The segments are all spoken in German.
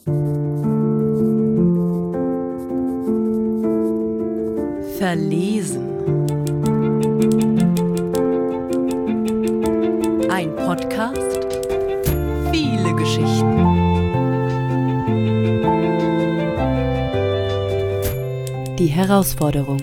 Verlesen. Ein Podcast, viele Geschichten. Die Herausforderung.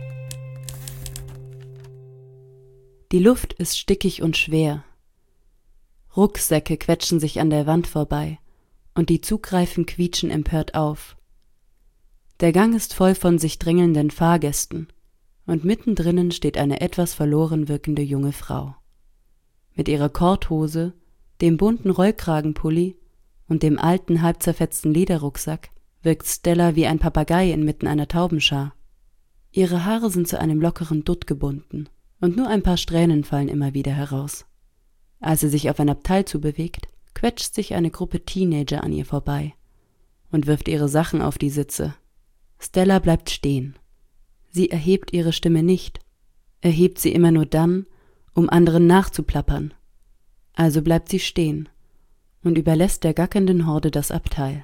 Die Luft ist stickig und schwer. Rucksäcke quetschen sich an der Wand vorbei und die Zugreifen quietschen empört auf. Der Gang ist voll von sich drängelnden Fahrgästen und mittendrin steht eine etwas verloren wirkende junge Frau. Mit ihrer Korthose, dem bunten Rollkragenpulli und dem alten, halb zerfetzten Lederrucksack wirkt Stella wie ein Papagei inmitten einer Taubenschar. Ihre Haare sind zu einem lockeren Dutt gebunden und nur ein paar Strähnen fallen immer wieder heraus. Als sie sich auf ein Abteil zubewegt, quetscht sich eine Gruppe Teenager an ihr vorbei und wirft ihre Sachen auf die Sitze. Stella bleibt stehen. Sie erhebt ihre Stimme nicht, erhebt sie immer nur dann, um anderen nachzuplappern. Also bleibt sie stehen und überlässt der gackernden Horde das Abteil.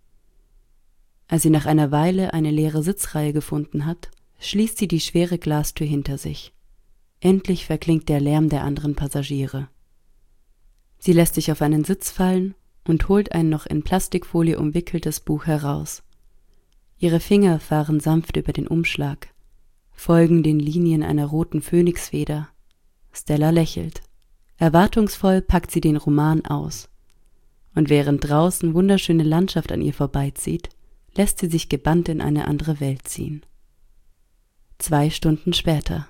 Als sie nach einer Weile eine leere Sitzreihe gefunden hat, schließt sie die schwere Glastür hinter sich. Endlich verklingt der Lärm der anderen Passagiere. Sie lässt sich auf einen Sitz fallen und holt ein noch in Plastikfolie umwickeltes Buch heraus. Ihre Finger fahren sanft über den Umschlag, folgen den Linien einer roten Phönixfeder. Stella lächelt. Erwartungsvoll packt sie den Roman aus. Und während draußen wunderschöne Landschaft an ihr vorbeizieht, lässt sie sich gebannt in eine andere Welt ziehen. 2 Stunden später.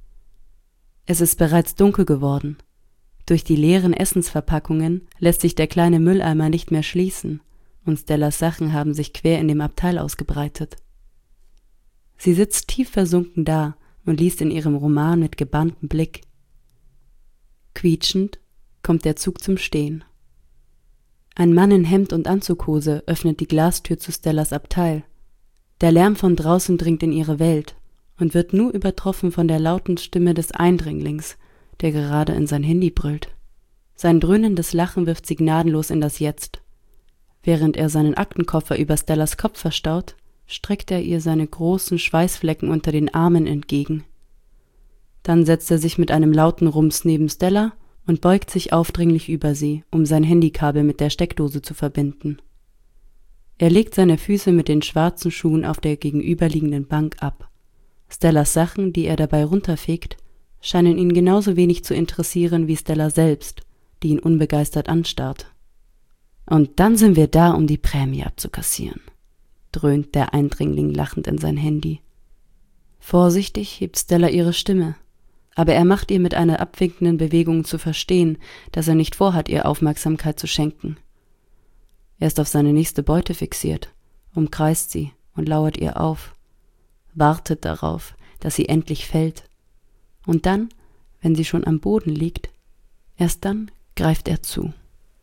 Es ist bereits dunkel geworden. Durch die leeren Essensverpackungen lässt sich der kleine Mülleimer nicht mehr schließen und Stellas Sachen haben sich quer in dem Abteil ausgebreitet. Sie sitzt tief versunken da und liest in ihrem Roman mit gebanntem Blick. Quietschend kommt der Zug zum Stehen. Ein Mann in Hemd und Anzughose öffnet die Glastür zu Stellas Abteil. Der Lärm von draußen dringt in ihre Welt und wird nur übertroffen von der lauten Stimme des Eindringlings, der gerade in sein Handy brüllt. Sein dröhnendes Lachen wirft sie gnadenlos in das Jetzt. Während er seinen Aktenkoffer über Stellas Kopf verstaut, streckt er ihr seine großen Schweißflecken unter den Armen entgegen. Dann setzt er sich mit einem lauten Rums neben Stella und beugt sich aufdringlich über sie, um sein Handykabel mit der Steckdose zu verbinden. Er legt seine Füße mit den schwarzen Schuhen auf der gegenüberliegenden Bank ab. Stellas Sachen, die er dabei runterfegt, scheinen ihn genauso wenig zu interessieren wie Stella selbst, die ihn unbegeistert anstarrt. »Und dann sind wir da, um die Prämie abzukassieren«, dröhnt der Eindringling lachend in sein Handy. Vorsichtig hebt Stella ihre Stimme, aber er macht ihr mit einer abwinkenden Bewegung zu verstehen, dass er nicht vorhat, ihr Aufmerksamkeit zu schenken. Er ist auf seine nächste Beute fixiert, umkreist sie und lauert ihr auf, wartet darauf, dass sie endlich fällt. Und dann, wenn sie schon am Boden liegt, erst dann greift er zu.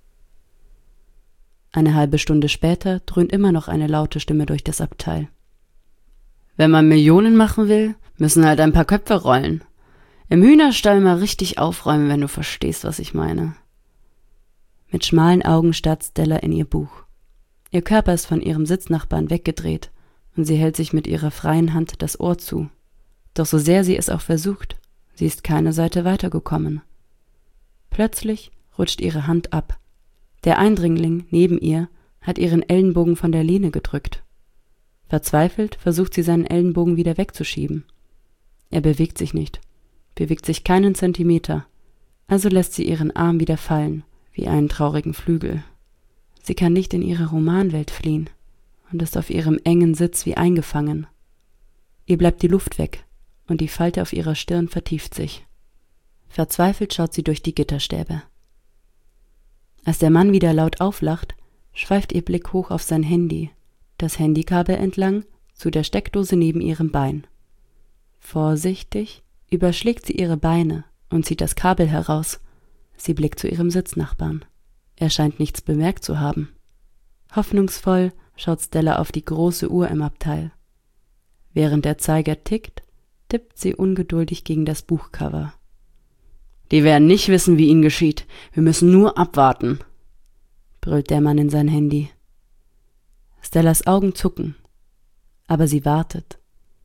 Eine halbe Stunde später dröhnt immer noch eine laute Stimme durch das Abteil. »Wenn man Millionen machen will, müssen halt ein paar Köpfe rollen. Im Hühnerstall mal richtig aufräumen, wenn du verstehst, was ich meine.« Mit schmalen Augen starrt Stella in ihr Buch. Ihr Körper ist von ihrem Sitznachbarn weggedreht und sie hält sich mit ihrer freien Hand das Ohr zu. Doch so sehr sie es auch versucht, sie ist keine Seite weitergekommen. Plötzlich rutscht ihre Hand ab. Der Eindringling neben ihr hat ihren Ellenbogen von der Lehne gedrückt. Verzweifelt versucht sie, seinen Ellenbogen wieder wegzuschieben. Er bewegt sich nicht, bewegt sich keinen Zentimeter, also lässt sie ihren Arm wieder fallen, wie einen traurigen Flügel. Sie kann nicht in ihre Romanwelt fliehen und ist auf ihrem engen Sitz wie eingefangen. Ihr bleibt die Luft weg und die Falte auf ihrer Stirn vertieft sich. Verzweifelt schaut sie durch die Gitterstäbe. Als der Mann wieder laut auflacht, schweift ihr Blick hoch auf sein Handy, das Handykabel entlang zu der Steckdose neben ihrem Bein. Vorsichtig überschlägt sie ihre Beine und zieht das Kabel heraus. Sie blickt zu ihrem Sitznachbarn. Er scheint nichts bemerkt zu haben. Hoffnungsvoll schaut Stella auf die große Uhr im Abteil. Während der Zeiger tickt, tippt sie ungeduldig gegen das Buchcover. »Die werden nicht wissen, wie ihnen geschieht. Wir müssen nur abwarten«, brüllt der Mann in sein Handy. Stellas Augen zucken, aber sie wartet,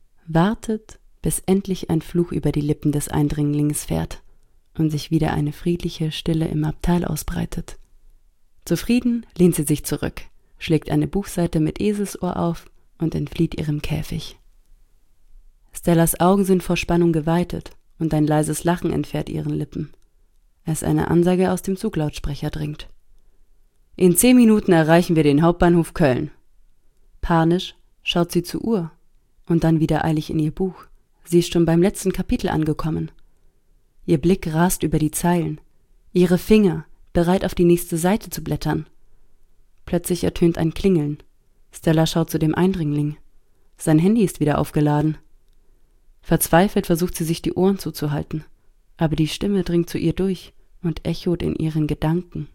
bis endlich ein Fluch über die Lippen des Eindringlings fährt und sich wieder eine friedliche Stille im Abteil ausbreitet. Zufrieden lehnt sie sich zurück, schlägt eine Buchseite mit Eselsohr auf und entflieht ihrem Käfig. Stellas Augen sind vor Spannung geweitet und ein leises Lachen entfährt ihren Lippen, als eine Ansage aus dem Zuglautsprecher dringt. In 10 Minuten erreichen wir den Hauptbahnhof Köln. Panisch schaut sie zur Uhr und dann wieder eilig in ihr Buch. Sie ist schon beim letzten Kapitel angekommen. Ihr Blick rast über die Zeilen, ihre Finger bereit auf die nächste Seite zu blättern. Plötzlich ertönt ein Klingeln. Stella schaut zu dem Eindringling. Sein Handy ist wieder aufgeladen. Verzweifelt versucht sie sich die Ohren zuzuhalten, aber die Stimme dringt zu ihr durch und echot in ihren Gedanken.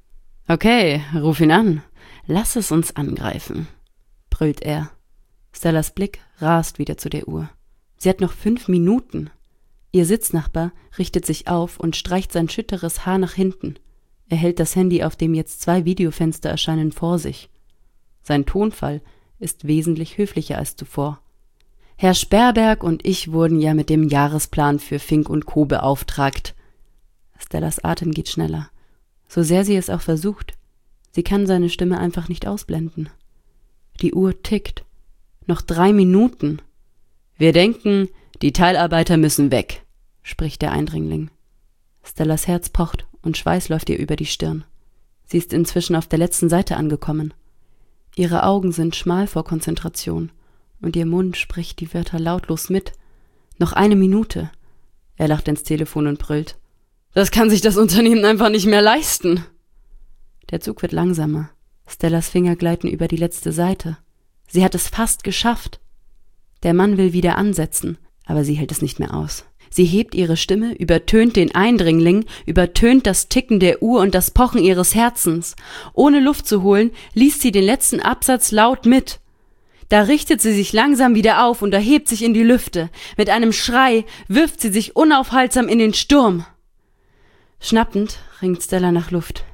»Okay, ruf ihn an. Lass es uns angreifen«, brüllt er. Stellas Blick rast wieder zu der Uhr. Sie hat noch 5 Minuten. Ihr Sitznachbar richtet sich auf und streicht sein schütteres Haar nach hinten. Er hält das Handy, auf dem jetzt 2 Videofenster erscheinen, vor sich. Sein Tonfall ist wesentlich höflicher als zuvor. »Herr Sperberg und ich wurden ja mit dem Jahresplan für Fink & Co. beauftragt.« Stellas Atem geht schneller. So sehr sie es auch versucht, sie kann seine Stimme einfach nicht ausblenden. Die Uhr tickt. Noch 3 Minuten. »Wir denken, die Teilarbeiter müssen weg«, spricht der Eindringling. Stellas Herz pocht und Schweiß läuft ihr über die Stirn. Sie ist inzwischen auf der letzten Seite angekommen. Ihre Augen sind schmal vor Konzentration und ihr Mund spricht die Wörter lautlos mit. Noch 1 Minute. Er lacht ins Telefon und brüllt. »Das kann sich das Unternehmen einfach nicht mehr leisten!« Der Zug wird langsamer. Stellas Finger gleiten über die letzte Seite. Sie hat es fast geschafft. Der Mann will wieder ansetzen, aber sie hält es nicht mehr aus. Sie hebt ihre Stimme, übertönt den Eindringling, übertönt das Ticken der Uhr und das Pochen ihres Herzens. Ohne Luft zu holen, liest sie den letzten Absatz laut mit. Da richtet sie sich langsam wieder auf und erhebt sich in die Lüfte. Mit einem Schrei wirft sie sich unaufhaltsam in den Sturm. Schnappend ringt Stella nach Luft.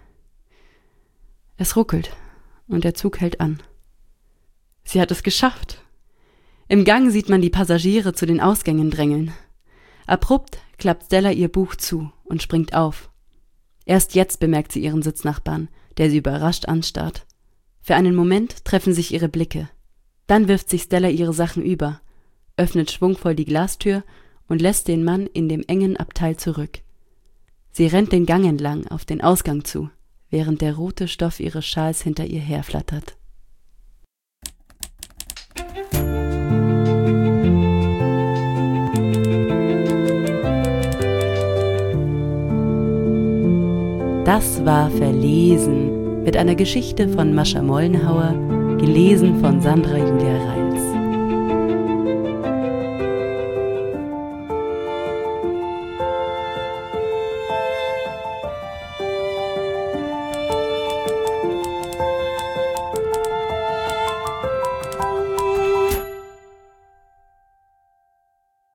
Es ruckelt und der Zug hält an. Sie hat es geschafft. Im Gang sieht man die Passagiere zu den Ausgängen drängeln. Abrupt klappt Stella ihr Buch zu und springt auf. Erst jetzt bemerkt sie ihren Sitznachbarn, der sie überrascht anstarrt. Für einen Moment treffen sich ihre Blicke. Dann wirft sich Stella ihre Sachen über, öffnet schwungvoll die Glastür und lässt den Mann in dem engen Abteil zurück. Sie rennt den Gang entlang auf den Ausgang zu, während der rote Stoff ihres Schals hinter ihr herflattert. Das war Verlesen mit einer Geschichte von Mascha Mollenhauer, gelesen von Sandra Julia Reif.